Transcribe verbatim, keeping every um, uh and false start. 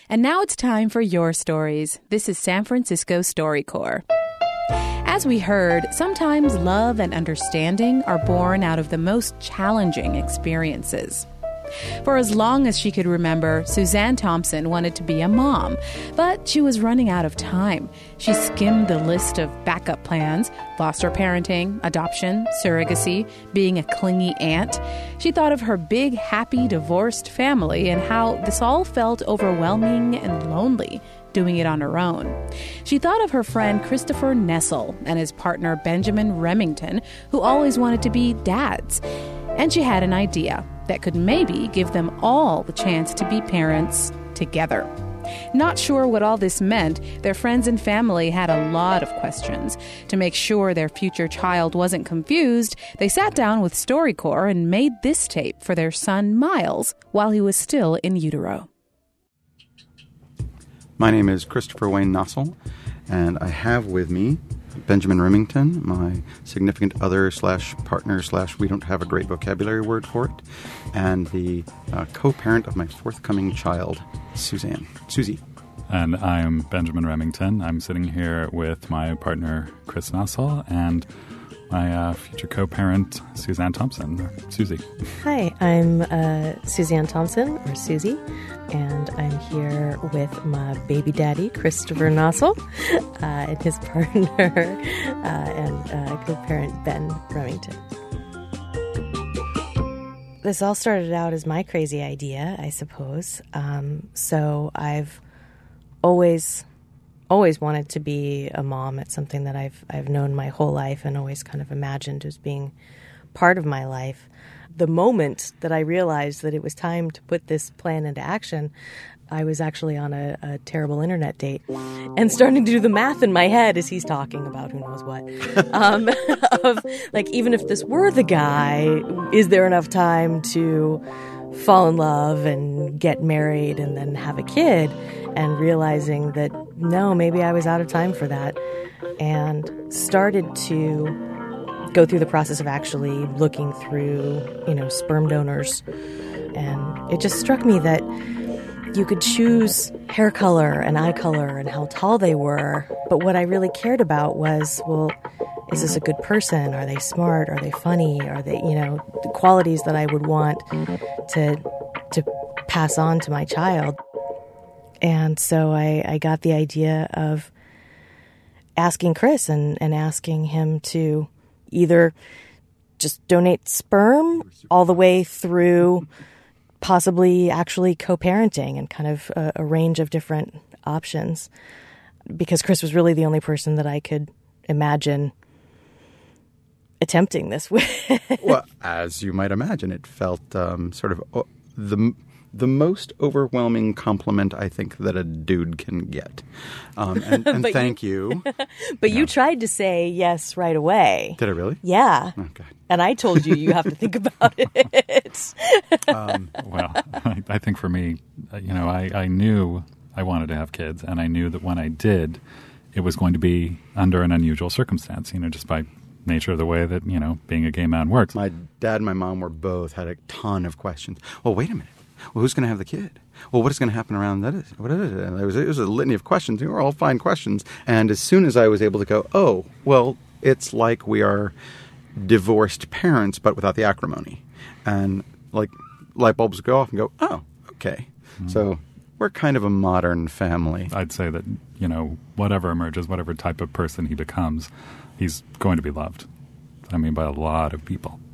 And now it's time for your stories. This is San Francisco StoryCorps. As we heard, sometimes love and understanding are born out of the most challenging experiences. For as long as she could remember, Suzanne Thompson wanted to be a mom, but she was running out of time. She skimmed the list of backup plans: foster parenting, adoption, surrogacy, being a clingy aunt. She thought of her big, happy, divorced family and how this all felt overwhelming and lonely, doing it on her own. She thought of her friend Christopher Nessel and his partner Benjamin Remington, who always wanted to be dads. And she had an idea that could maybe give them all the chance to be parents together. Not sure what all this meant, their friends and family had a lot of questions. To make sure their future child wasn't confused, they sat down with StoryCorps and made this tape for their son Miles while he was still in utero. My name is Christopher Wayne Nossel, and I have with me Benjamin Remington, my significant other slash partner slash we don't have a great vocabulary word for it, and the uh, co-parent of my forthcoming child, Suzanne. Susie. And I'm Benjamin Remington. I'm sitting here with my partner, Chris Nossel, and my uh, future co-parent, Suzanne Thompson, or Susie. Hi, I'm uh, Suzanne Thompson, or Susie, and I'm here with my baby daddy, Christopher Nossel, uh, and his partner uh, and uh, co-parent, Ben Remington. This all started out as my crazy idea, I suppose. Um, so I've always... always wanted to be a mom. It's something that I've I've known my whole life and always kind of imagined as being part of my life. The moment that I realized that it was time to put this plan into action, I was actually on a, a terrible internet date and starting to do the math in my head as he's talking about who knows what. Um, of like, even if this were the guy, is there enough time to fall in love and get married and then have a kid? And realizing that, no, maybe I was out of time for that. And started to go through the process of actually looking through, you know, sperm donors. And it just struck me that you could choose hair color and eye color and how tall they were. But what I really cared about was, well, is this a good person? Are they smart? Are they funny? Are they, you know, the qualities that I would want to to pass on to my child? And so I, I got the idea of asking Chris and, and asking him to either just donate sperm all the way through possibly actually co-parenting and kind of a, a range of different options. Because Chris was really the only person that I could imagine attempting this with. Well, as you might imagine, it felt um, sort of uh, the... the most overwhelming compliment I think that a dude can get. Um, and and thank you. you. But yeah. You tried to say yes right away. Did I really? Yeah. Okay. And I told you you have to think about it. um, well, I, I think for me, you know, I, I knew I wanted to have kids, and I knew that when I did, it was going to be under an unusual circumstance, you know, just by nature of the way that, you know, being a gay man works. My dad and my mom were both had a ton of questions. Well, wait a minute. Well, who's going to have the kid? Well, what is going to happen around that? Is, what is it? And it was, it was a litany of questions. They were all fine questions. And as soon as I was able to go, oh, well, it's like we are divorced parents, but without the acrimony. And like light bulbs go off and go, oh, okay. Mm-hmm. So we're kind of a modern family. I'd say that, you know, whatever emerges, whatever type of person he becomes, he's going to be loved. I mean, by a lot of people.